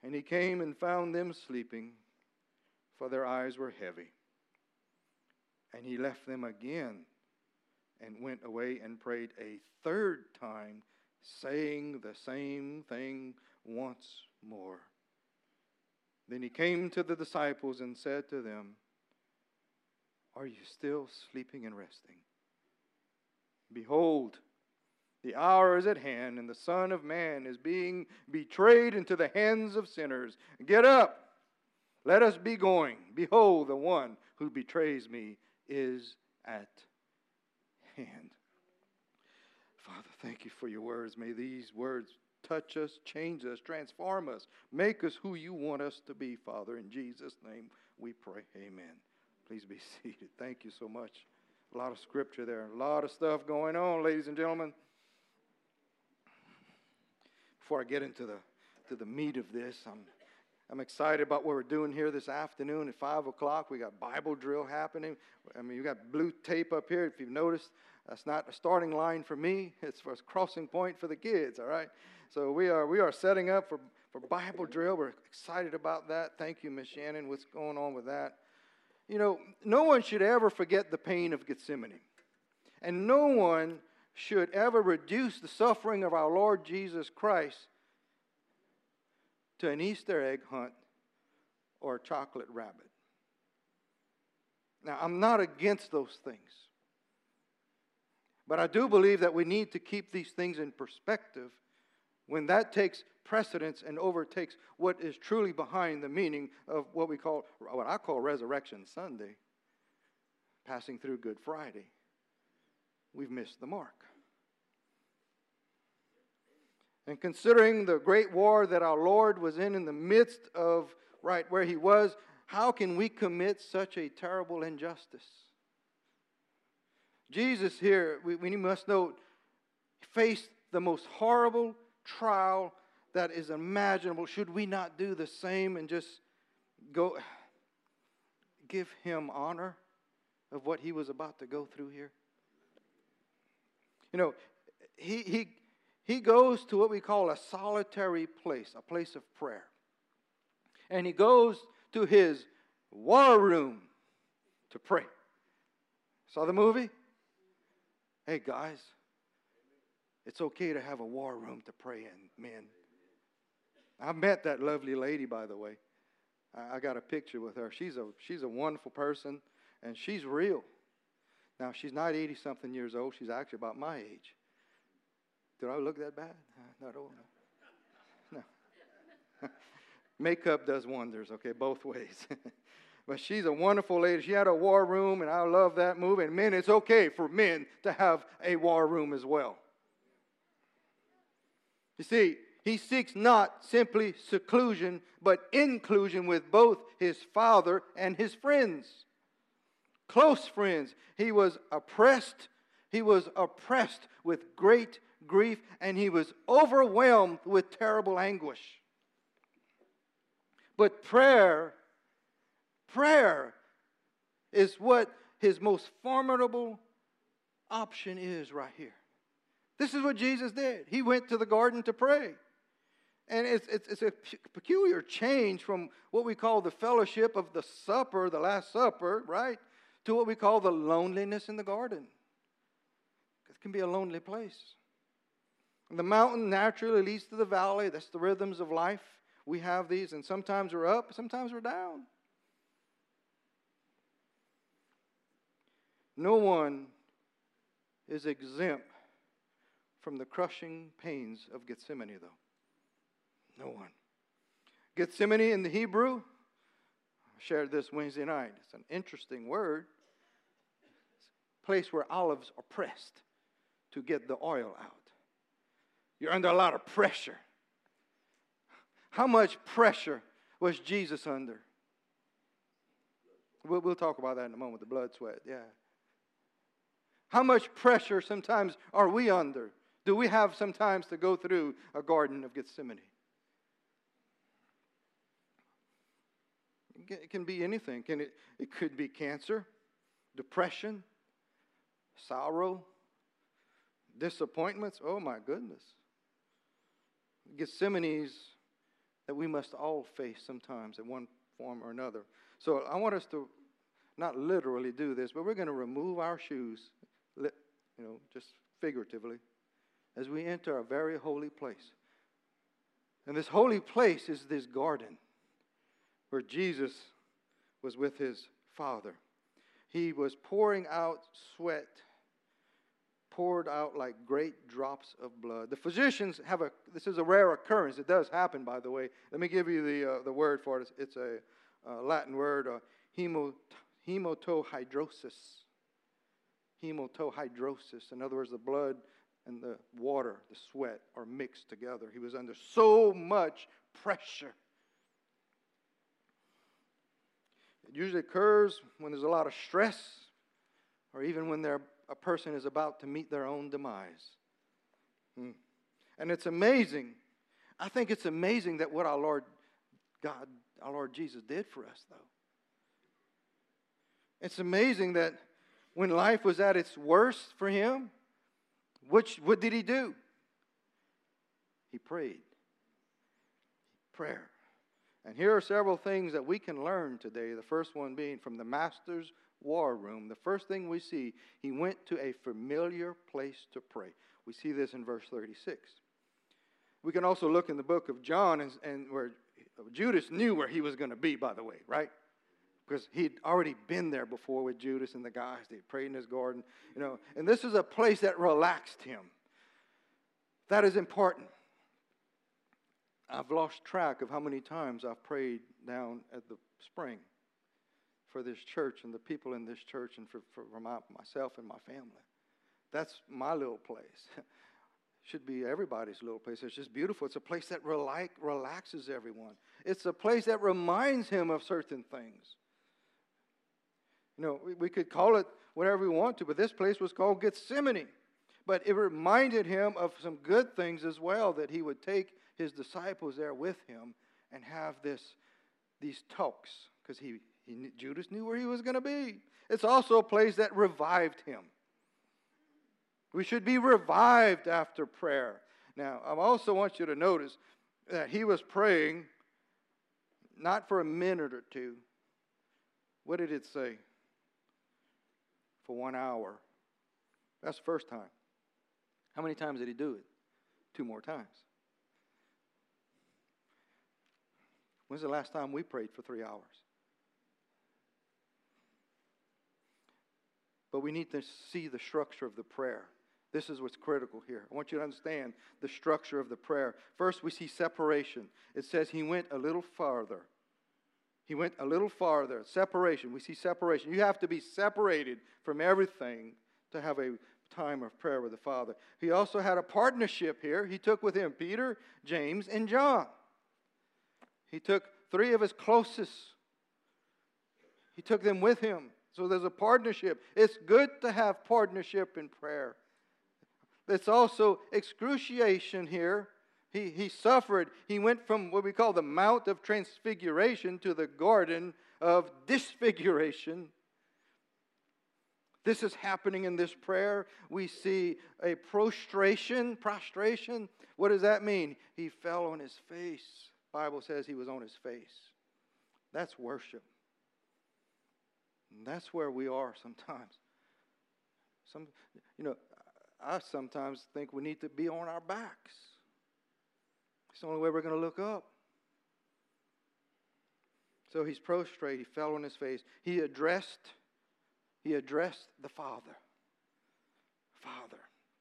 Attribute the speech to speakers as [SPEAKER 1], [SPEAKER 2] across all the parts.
[SPEAKER 1] And he came and found them sleeping, for their eyes were heavy. And he left them again and went away and prayed a third time, saying the same thing once more. Then he came to the disciples and said to them, "Are you still sleeping and resting? Behold, the hour is at hand, and the Son of Man is being betrayed into the hands of sinners. Get up, let us be going. Behold, the one who betrays me is at hand." Father, thank you for your words. May these words touch us, change us, transform us, make us who you want us to be, Father. In Jesus' name we pray. Amen. Please be seated. Thank you so much. A lot of scripture there. A lot of stuff going on, ladies and gentlemen. Before I get into the meat of this, I'm excited about what we're doing here this afternoon at 5 o'clock. We got Bible drill happening. I mean, you got blue tape up here. If you've noticed, that's not a starting line for me. It's for a crossing point for the kids, all right? So we are setting up for Bible drill. We're excited about that. Thank you, Miss Shannon. What's going on with that? You know, no one should ever forget the pain of Gethsemane. And no one should ever reduce the suffering of our Lord Jesus Christ to an Easter egg hunt or a chocolate rabbit. Now, I'm not against those things. But I do believe that we need to keep these things in perspective when that takes precedence and overtakes what is truly behind the meaning of what I call Resurrection Sunday, passing through Good Friday. We've missed the mark. And considering the great war that our Lord was in the midst of, right where he was, how can we commit such a terrible injustice? Jesus here, we must note, faced the most horrible trial that is imaginable. Should we not do the same and just go give him honor of what he was about to go through here? You know, he goes to what we call a solitary place, a place of prayer. And he goes to his war room to pray. Saw the movie? Hey, guys, it's okay to have a war room to pray in, men. I met that lovely lady, by the way. I got a picture with her. She's a wonderful person, and she's real. Now, she's not 80-something years old. She's actually about my age. Did I look that bad? Not old. No. Makeup does wonders, okay, both ways. But she's a wonderful lady. She had a war room, and I love that movie. And men, it's okay for men to have a war room as well. You see, he seeks not simply seclusion, but inclusion with both his Father and his friends. Close friends. He was oppressed. He was oppressed with great grief, and he was overwhelmed with terrible anguish. But prayer is what his most formidable option is right here. This is what Jesus did. He went to the garden to pray. And it's a peculiar change from what we call the fellowship of the supper, the Last Supper, right, to what we call the loneliness in the garden. It can be a lonely place. And the mountain naturally leads to the valley. That's the rhythms of life. We have these, and sometimes we're up, sometimes we're down. No one is exempt from the crushing pains of Gethsemane, though. No one. Gethsemane in the Hebrew, I shared this Wednesday night. It's an interesting word. It's a place where olives are pressed to get the oil out. You're under a lot of pressure. How much pressure was Jesus under? We'll talk about that in a moment, the blood, sweat, yeah. How much pressure sometimes are we under? Do we have sometimes to go through a Garden of Gethsemane? It can be anything. It could be cancer, depression, sorrow, disappointments. Oh my goodness. Gethsemane's that we must all face sometimes in one form or another. So I want us to not literally do this, but we're going to remove our shoes, just figuratively, as we enter a very holy place. And this holy place is this garden where Jesus was with his Father. He was pouring out sweat, poured out like great drops of blood. The physicians this is a rare occurrence. It does happen, by the way. Let me give you the word for it. It's a Latin word, hematohydrosis. Hematohydrosis. In other words, the blood and the water, the sweat, are mixed together. He was under so much pressure. It usually occurs when there's a lot of stress, or even when a person is about to meet their own demise. And it's amazing. I think it's amazing that what our Lord Jesus did for us, though. It's amazing that when life was at its worst for him, what did he do? He prayed. Prayer. And here are several things that we can learn today. The first one being from the Master's war room. The first thing we see, he went to a familiar place to pray. We see this in verse 36. We can also look in the book of John and where Judas knew where he was going to be, by the way, right? Because he'd already been there before with Judas and the guys. They prayed in his garden, And this is a place that relaxed him. That is important. I've lost track of how many times I've prayed down at the spring for this church and the people in this church and for myself and my family. That's my little place. Should be everybody's little place. It's just beautiful. It's a place that relaxes everyone. It's a place that reminds him of certain things. We could call it whatever we want to, but this place was called Gethsemane. But it reminded him of some good things as well, that he would take his disciples there with him and have these talks, because Judas knew where he was going to be. It's also a place that revived him. We should be revived after prayer. Now, I also want you to notice that he was praying not for a minute or two. What did it say? For 1 hour. That's the first time. How many times did he do it? 2 more times. When's the last time we prayed for 3 hours? But we need to see the structure of the prayer. This is what's critical here. I want you to understand the structure of the prayer. First, we see separation. It says he went a little farther. He went a little farther. Separation. We see separation. You have to be separated from everything to have a time of prayer with the Father. He also had a partnership here. He took with him Peter, James, and John. He took 3 of his closest. He took them with him. So there's a partnership. It's good to have partnership in prayer. It's also excruciation here. He suffered. He went from what we call the Mount of Transfiguration to the Garden of Disfiguration. This is happening in this prayer. We see a prostration. What does that mean? He fell on his face. The Bible says he was on his face. That's worship. And that's where we are sometimes. I sometimes think we need to be on our backs. It's the only way we're going to look up. So he's prostrate. He fell on his face. He addressed the Father. Father.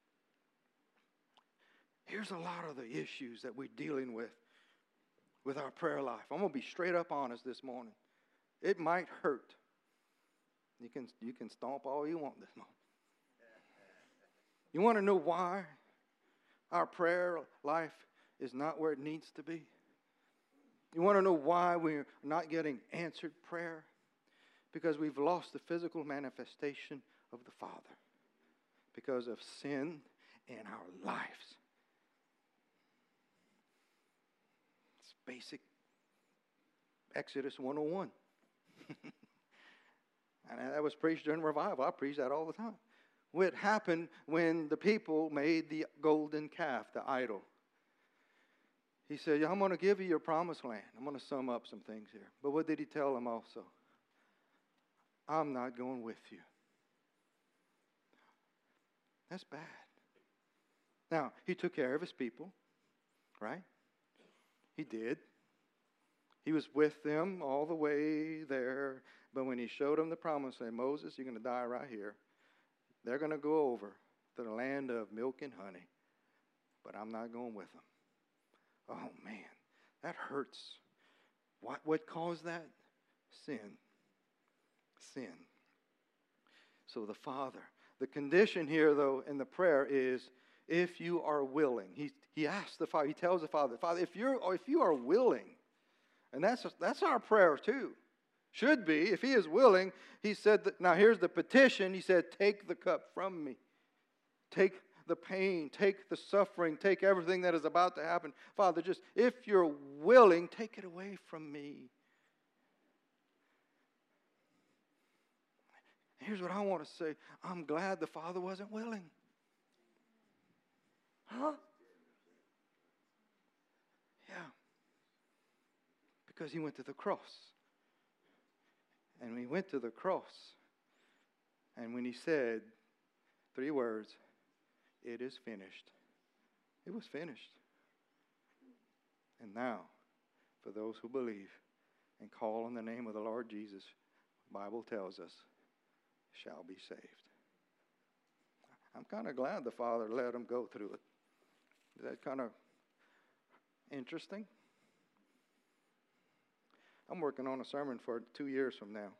[SPEAKER 1] Here's a lot of the issues that we're dealing with our prayer life. I'm going to be straight up honest this morning. It might hurt. You can stomp all you want this morning. You want to know why our prayer life is not where it needs to be? You want to know why we're not getting answered prayer? Because we've lost the physical manifestation of the Father because of sin in our lives. It's basic Exodus 101. And that was preached during revival. I preach that all the time. What happened when the people made the golden calf, the idol? He said, yeah, I'm going to give you your promised land. I'm going to sum up some things here. But what did he tell them also? I'm not going with you. That's bad. Now, he took care of his people, right? He did. He was with them all the way there. But when he showed them the promise, say, Moses, you're going to die right here. They're going to go over to the land of milk and honey. But I'm not going with them. Oh, man, that hurts. What caused that? Sin. Sin. So the Father. The condition here, though, in the prayer is, if you are willing. He asks the Father, he tells the Father, Father, if you are willing, and that's our prayer too. Should be. If he is willing, he said, now here's the petition. He said, take the cup from me. Take the pain, take the suffering, take everything that is about to happen. Father, just if you're willing, take it away from me. Here's what I want to say. I'm glad the Father wasn't willing. Huh? Yeah. Because he went to the cross. And he went to the cross. And when he said 3 words, it is finished. It was finished. And now, for those who believe and call on the name of the Lord Jesus, the Bible tells us, shall be saved. I'm kind of glad the Father let him go through it. Is that kind of interesting? I'm working on a sermon for 2 years from now.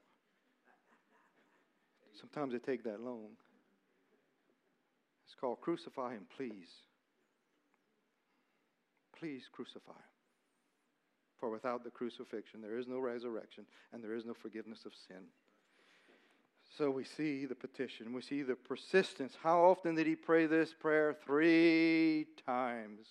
[SPEAKER 1] Sometimes it takes that long. It's called Crucify Him, Please. Please crucify Him. For without the crucifixion, there is no resurrection, and there is no forgiveness of sin. So we see the petition. We see the persistence. How often did he pray this prayer? 3 times.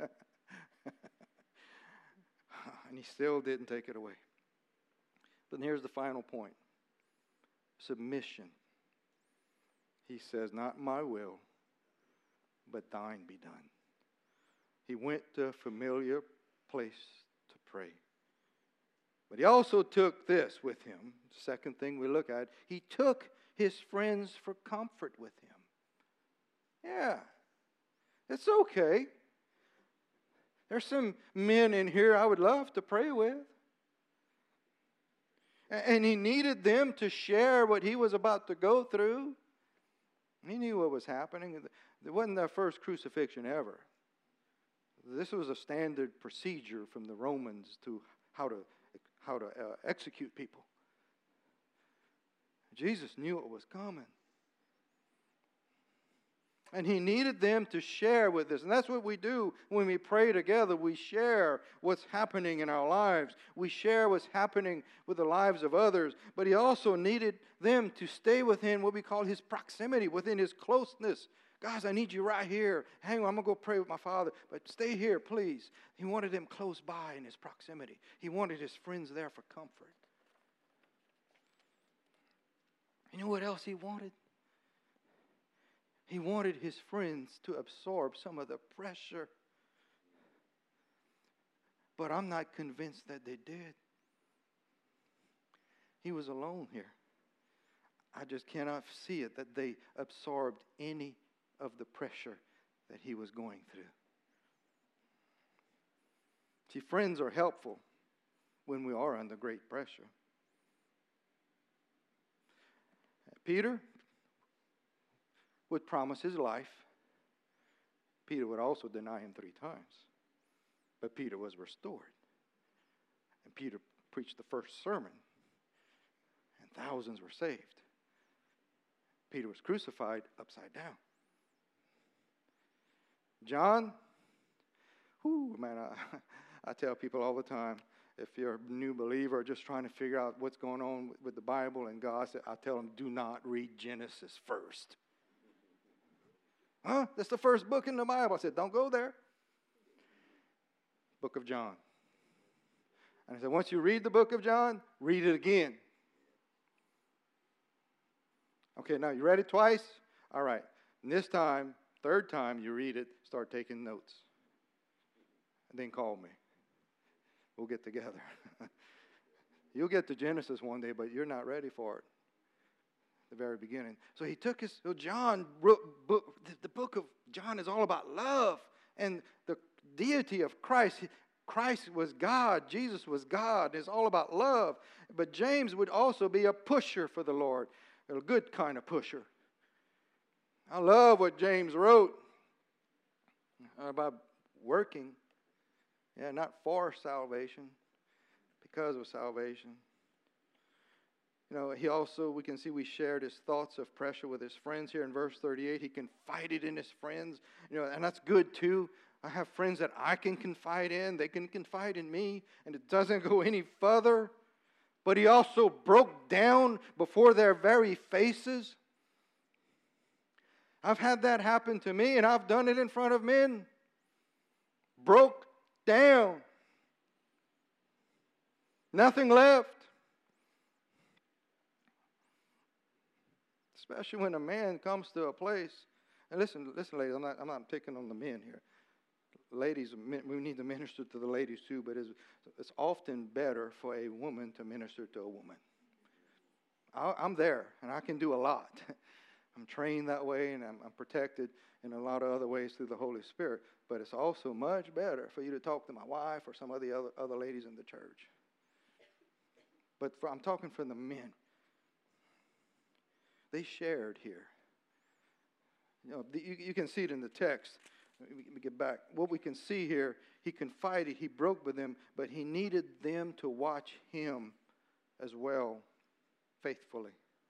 [SPEAKER 1] And he still didn't take it away. But here's the final point. Submission. He says, not my will, but thine be done. He went to a familiar place to pray. But he also took this with him. Second thing we look at, he took his friends for comfort with him. Yeah, it's okay. There's some men in here I would love to pray with. And he needed them to share what he was about to go through. He knew what was happening. It wasn't their first crucifixion ever. This was a standard procedure from the Romans to how to execute people. Jesus knew it was coming. And he needed them to share with us. And that's what we do when we pray together. We share what's happening in our lives. We share what's happening with the lives of others. But he also needed them to stay within what we call his proximity, within his closeness. Guys, I need you right here. Hang on, I'm going to go pray with my Father. But stay here, please. He wanted them close by in his proximity. He wanted his friends there for comfort. You know what else he wanted? He wanted his friends to absorb some of the pressure. But I'm not convinced that they did. He was alone here. I just cannot see it that they absorbed any of the pressure that he was going through. See, friends are helpful when we are under great pressure. Peter would promise his life. Peter would also deny him 3 times. But Peter was restored. And Peter preached the first sermon. And thousands were saved. Peter was crucified upside down. John, I tell people all the time, if you're a new believer just trying to figure out what's going on with the Bible and God, I tell them, do not read Genesis first. Huh? That's the first book in the Bible. I said, don't go there. Book of John. And I said, once you read the book of John, read it again. Okay, now you read it twice? All right. And this time, 3rd time you read it, start taking notes. then call me. We'll get together. You'll get to Genesis one day, but you're not ready for it. The very beginning. So he took John wrote the book of John is all about love and the deity of Christ. Christ was God. Jesus was God. It's all about love. But James would also be a pusher for the Lord, a good kind of pusher. I love what James wrote about working. Yeah, not for salvation, because of salvation. You know, we can see we shared his thoughts of pressure with his friends here in verse 38. He confided in his friends, and that's good too. I have friends that I can confide in. They can confide in me, and it doesn't go any further. But he also broke down before their very faces. I've had that happen to me, and I've done it in front of men. Broke down. Nothing left. Especially when a man comes to a place, and listen, ladies, I'm not picking on the men here. Ladies, we need to minister to the ladies too, but it's often better for a woman to minister to a woman. I'm there, and I can do a lot. I'm trained that way, and I'm protected in a lot of other ways through the Holy Spirit. But it's also much better for you to talk to my wife or some of the other ladies in the church. But I'm talking for the men. They shared here. You can see it in the text. Let me get back. What we can see here, he confided, he broke with them, but he needed them to watch him as well, faithfully.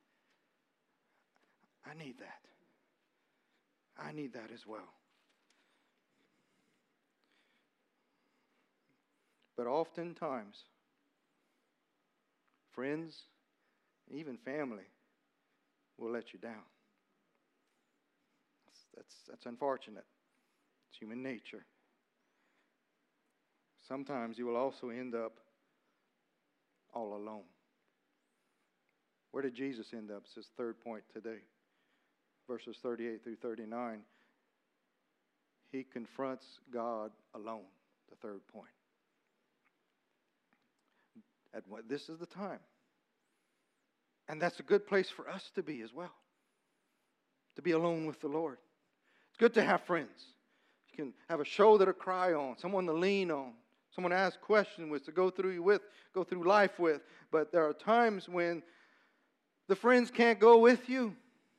[SPEAKER 1] I need that. I need that as well. But oftentimes, friends, even family, will let you down. That's unfortunate. It's human nature. Sometimes you will also end up all alone. Where did Jesus end up? It's his third point today. Verses 38 through 39. He confronts God alone. The third point. This is the time. And that's a good place for us to be as well. To be alone with the Lord. It's good to have friends. You can have a shoulder to cry on, someone to lean on, someone to ask questions with, to go through life with. But there are times when the friends can't go with you.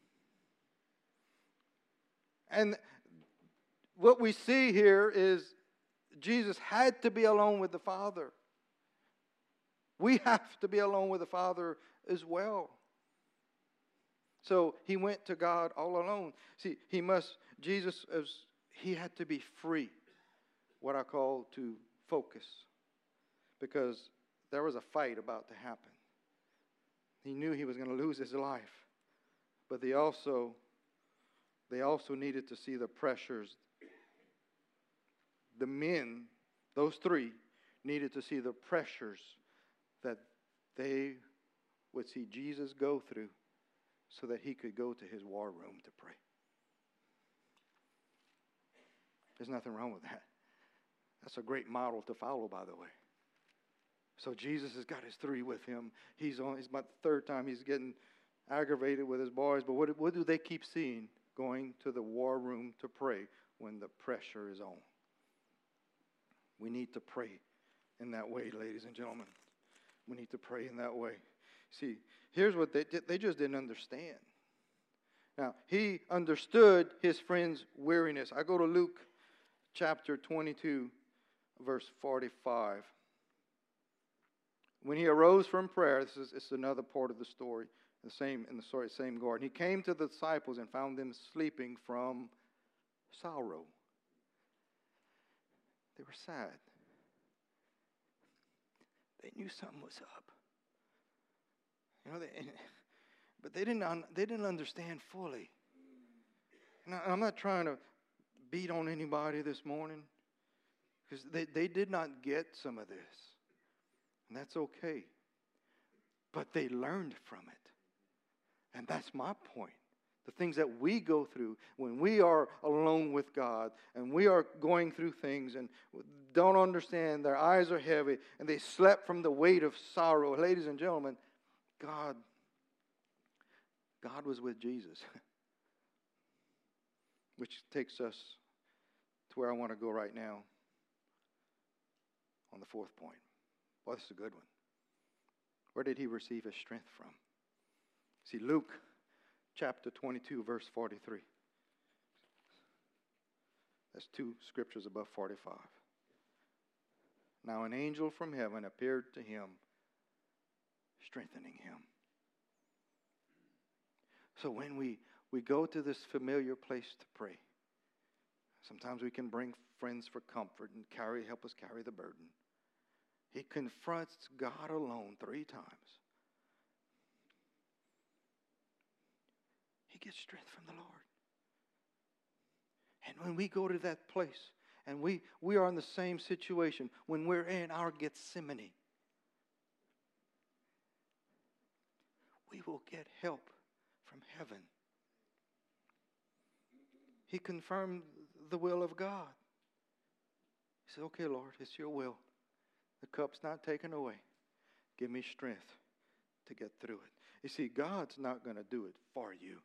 [SPEAKER 1] And what we see here is Jesus had to be alone with the Father. We have to be alone with the Father as well. So he went to God all alone. See, Jesus had to be free, what I call to focus, because there was a fight about to happen. He knew he was going to lose his life, but they also needed to see the pressures. The men, those three, needed to see the pressures that they would see Jesus go through so that he could go to his war room to pray. There's nothing wrong with that. That's a great model to follow, by the way. So Jesus has got his three with him. It's about the third time he's getting aggravated with his boys. But what do they keep seeing? Going to the war room to pray when the pressure is on. We need to pray in that way, ladies and gentlemen. We need to pray in that way. See, here's what they just didn't understand. Now, he understood his friend's weariness. I go to Luke chapter 22, verse 45. When he arose from prayer, it's another part of the story, same garden. He came to the disciples and found them sleeping from sorrow. They were sad. They knew something was up. But they didn't understand fully. And I'm not trying to beat on anybody this morning, because they did not get some of this. And that's okay. But they learned from it. And that's my point. The things that we go through when we are alone with God and we are going through things and don't understand, their eyes are heavy, and they slept from the weight of sorrow. Ladies and gentlemen, God was with Jesus. Which takes us to where I want to go right now on the fourth point. Boy, this is a good one. Where did he receive his strength from? See, Luke chapter 22, verse 43. That's two scriptures above 45. Now an angel from heaven appeared to him, strengthening him. So when we go to this familiar place to pray, sometimes we can bring friends for comfort and help us carry the burden. He confronts God alone 3 times. He gets strength from the Lord. And when we go to that place, and we are in the same situation, when we're in our Gethsemane, we will get help from heaven. He confirmed the will of God. He said, okay, Lord, it's your will. The cup's not taken away. Give me strength to get through it. You see, God's not going to do it for you.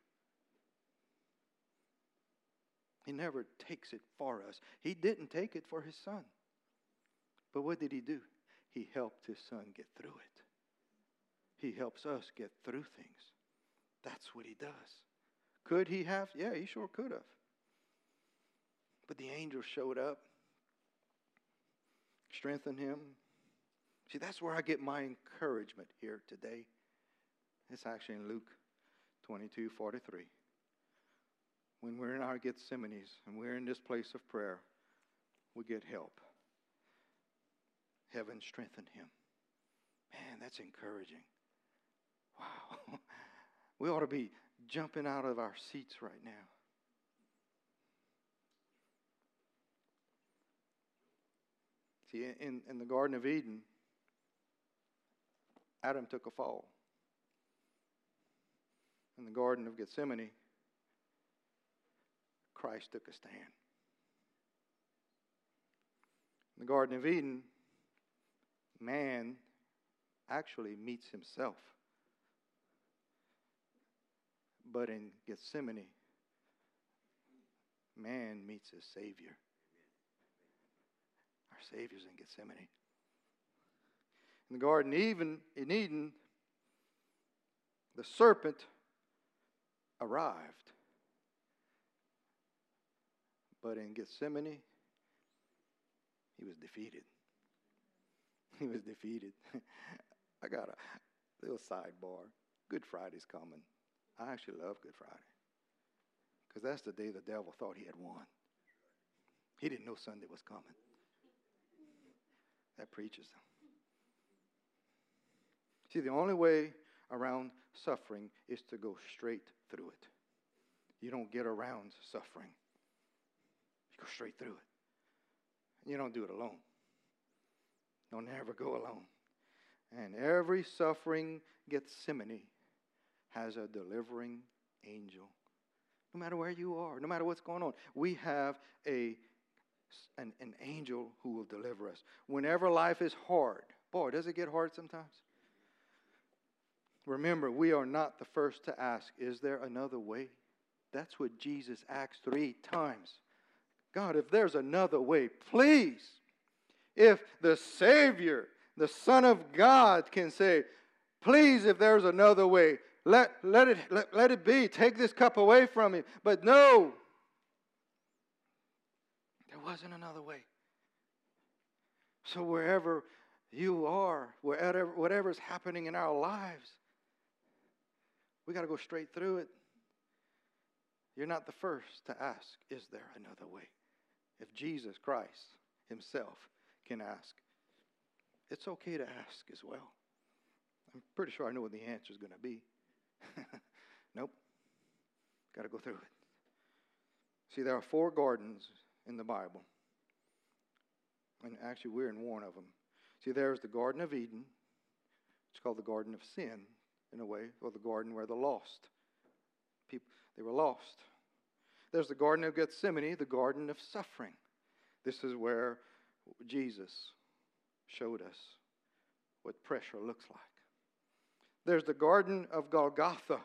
[SPEAKER 1] He never takes it for us. He didn't take it for his son. But what did he do? He helped his son get through it. He helps us get through things. That's what he does. Could he have? Yeah, he sure could have. But the angel showed up, strengthened him. See, that's where I get my encouragement here today. It's actually in Luke 22:43. When we're in our Gethsemanes and we're in this place of prayer, we get help. Heaven strengthened him. Man, that's encouraging. Wow. We ought to be jumping out of our seats right now. See, in the Garden of Eden, Adam took a fall. In the Garden of Gethsemane, Christ took a stand. In the Garden of Eden, man actually meets himself. But in Gethsemane, man meets his Savior. Our Savior's in Gethsemane. In the Garden in Eden, the serpent arrived. But in Gethsemane, he was defeated. He was defeated. I got a little sidebar. Good Friday's coming. I actually love Good Friday. Because that's the day the devil thought he had won. He didn't know Sunday was coming. That preaches them. See, the only way around suffering is to go straight through it. You don't get around suffering. You go straight through it. You don't do it alone. Don't ever go alone. And every suffering Gethsemane has a delivering angel. No matter where you are, no matter what's going on, we have an angel who will deliver us. Whenever life is hard, boy, does it get hard sometimes? Remember, we are not the first to ask, is there another way? That's what Jesus asked 3 times. God, if there's another way, please. If the Savior, the Son of God, can say, please, if there's another way, let it be. Take this cup away from me. But no, there wasn't another way. So wherever you are, whatever's happening in our lives, we got to go straight through it. You're not the first to ask, is there another way? If Jesus Christ himself can ask, it's okay to ask as well. I'm pretty sure I know what the answer is going to be. Nope. Got to go through it. See, there are 4 gardens in the Bible. And actually, we're in one of them. See, there's the Garden of Eden. It's called the Garden of Sin, in a way, or the garden where the lost people, They were lost. There's the Garden of Gethsemane, the garden of suffering. This is where Jesus showed us what pressure looks like. There's the Garden of Golgotha.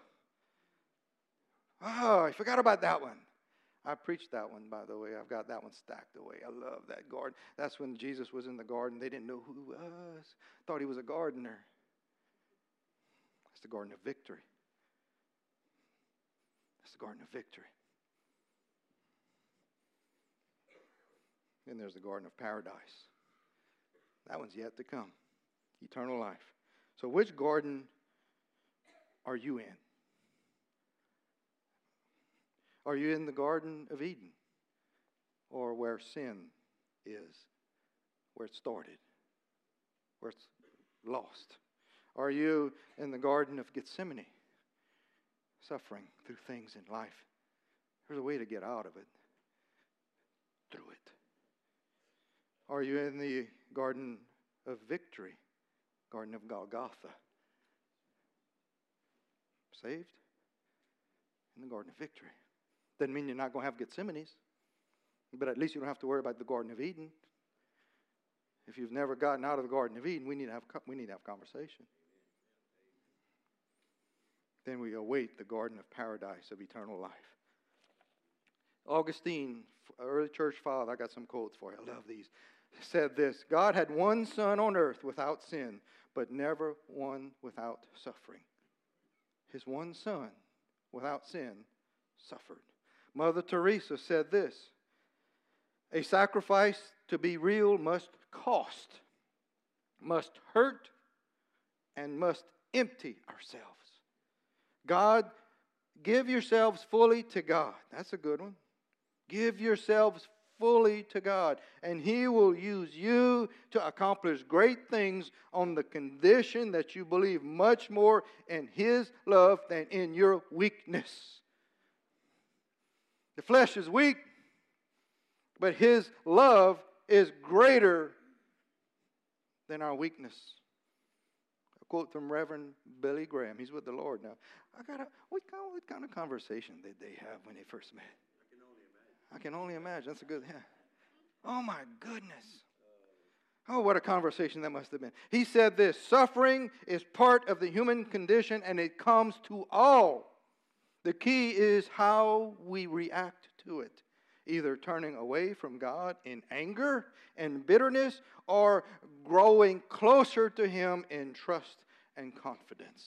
[SPEAKER 1] Oh, I forgot about that one. I preached that one, by the way. I've got that one stacked away. I love that garden. That's when Jesus was in the garden. They didn't know who he was. Thought he was a gardener. That's the Garden of Victory. That's the Garden of Victory. Then there's the Garden of Paradise. That one's yet to come. Eternal life. So which garden are you in? Are you in the Garden of Eden? Or where sin is? Where it started? Where it's lost? Are you in the Garden of Gethsemane? Suffering through things in life. There's a way to get out of it. Through it. Are you in the Garden of Victory? Garden of Golgotha? Saved? In the Garden of Victory. Doesn't mean you're not going to have Gethsemanes, but at least you don't have to worry about the Garden of Eden. If you've never gotten out of the Garden of Eden, we need to have conversation. Then we await the Garden of Paradise of eternal life. Augustine, early church father, I got some quotes for you. I love these. Said this: God had one son on earth without sin, but never one without suffering. His one son without sin suffered. Mother Teresa said this: a sacrifice to be real must cost, must hurt, and must empty ourselves. God, give yourselves fully to God. That's a good one. Give yourselves fully to God, and He will use you to accomplish great things on the condition that you believe much more in His love than in your weakness. The flesh is weak, but His love is greater than our weakness. A quote from Reverend Billy Graham. He's with the Lord now. What kind of conversation did they have when they first met? I can only imagine. That's a good, yeah. Oh my goodness. Oh, what a conversation that must have been. He said this: suffering is part of the human condition and it comes to all. The key is how we react to it. Either turning away from God in anger and bitterness, or growing closer to Him in trust and confidence.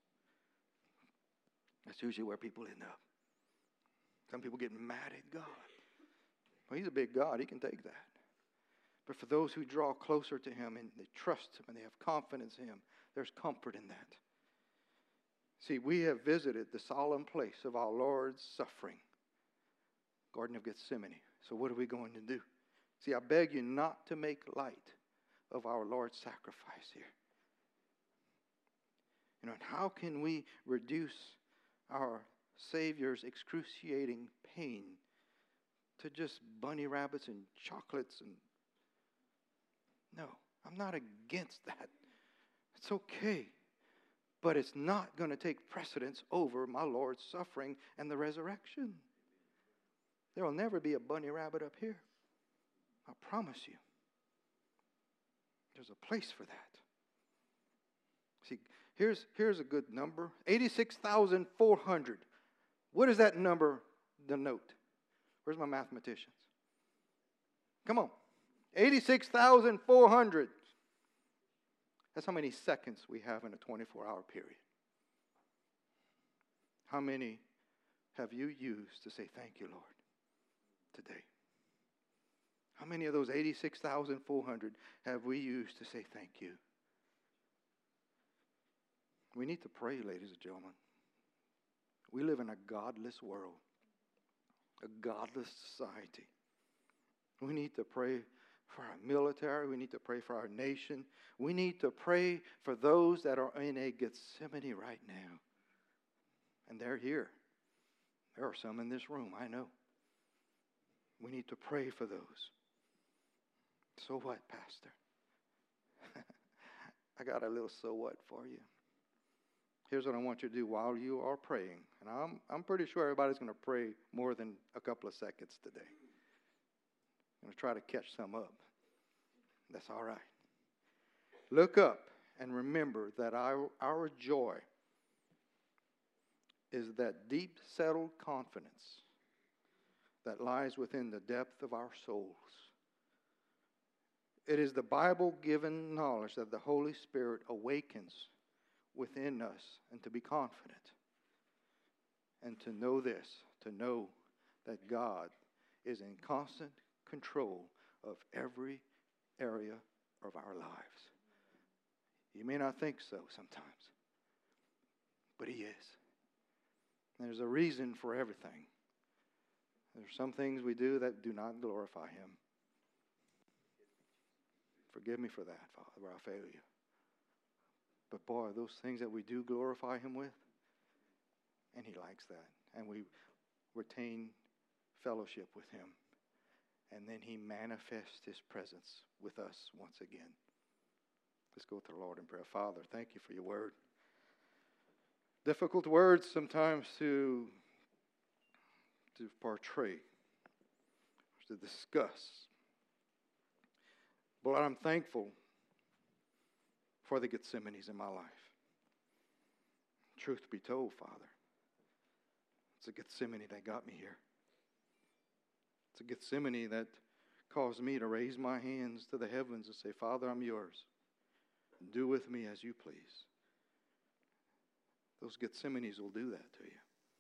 [SPEAKER 1] That's usually where people end up. Some people get mad at God. Well, He's a big God. He can take that. But for those who draw closer to Him and they trust Him and they have confidence in Him, there's comfort in that. See, we have visited the solemn place of our Lord's suffering, Garden of Gethsemane. So what are we going to do? See, I beg you not to make light of our Lord's sacrifice here. You know, and how can we reduce our Savior's excruciating pain to just bunny rabbits and chocolates? And no, I'm not against that. It's okay. But it's not going to take precedence over my Lord's suffering and the resurrection. There will never be a bunny rabbit up here. I promise you. There's a place for that. See, here's a good number. 86,400. What does that number denote? Where's my mathematicians? Come on. 86,400. That's how many seconds we have in a 24-hour period. How many have you used to say thank you, Lord, today? How many of those 86,400 have we used to say thank you? We need to pray, ladies and gentlemen. We live in a godless world, a godless society. We need to pray for our military. We need to pray for our nation. We need to pray for those that are in a Gethsemane right now. And they're here. There are some in this room, I know. We need to pray for those. So what, Pastor? I got a little so what for you. Here's what I want you to do while you are praying. And I'm pretty sure everybody's going to pray more than a couple of seconds today. I'm going to try to catch some up. That's all right. Look up and remember that our joy is that deep settled confidence that lies within the depth of our souls. It is the Bible-given knowledge that the Holy Spirit awakens within us, and to be confident and to know this, to know that God is in constant control of every area of our lives. You may not think so sometimes, but He is. There's a reason for everything. There's some things we do that do not glorify Him. Forgive me for that, Father, where I fail you. But boy, those things that we do glorify Him with, and He likes that. And we retain fellowship with Him. And then He manifests His presence with us once again. Let's go to the Lord in prayer. Father, thank you for your word. Difficult words sometimes to portray, to discuss. But Lord, I'm thankful for the Gethsemanes in my life. Truth be told, Father, it's a Gethsemane that got me here. It's a Gethsemane that caused me to raise my hands to the heavens and say, Father, I'm yours. Do with me as you please. Those Gethsemanes will do that to you.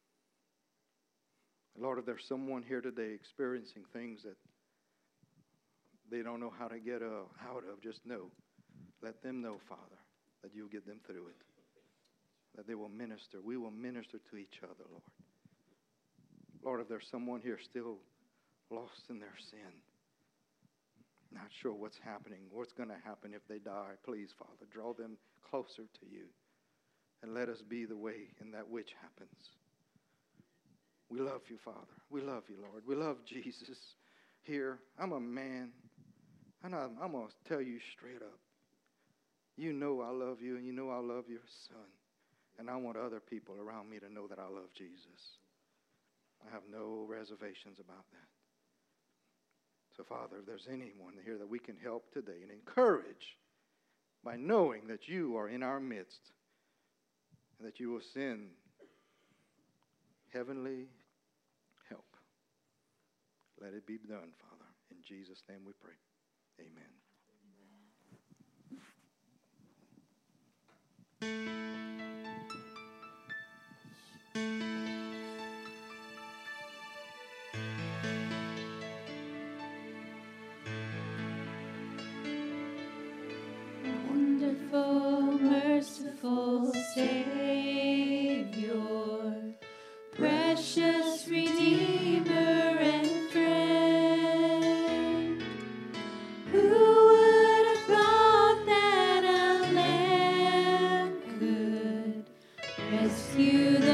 [SPEAKER 1] Lord, if there's someone here today experiencing things that they don't know how to get out of, just know. Let them know, Father, that you'll get them through it. That they will minister. We will minister to each other, Lord. Lord, if there's someone here still lost in their sin, not sure what's happening, what's going to happen if they die, please, Father, draw them closer to you. And let us be the way in that which happens. We love you, Father. We love you, Lord. We love Jesus here. I'm a man, and I'm going to tell you straight up. You know I love you, and you know I love your son. And I want other people around me to know that I love Jesus. I have no reservations about that. So, Father, if there's anyone here that we can help today and encourage by knowing that you are in our midst and that you will send heavenly help, let it be done, Father. In Jesus' name we pray. Amen.
[SPEAKER 2] Wonderful, merciful Savior, precious Redeemer and friend, who would have thought that a lamb could rescue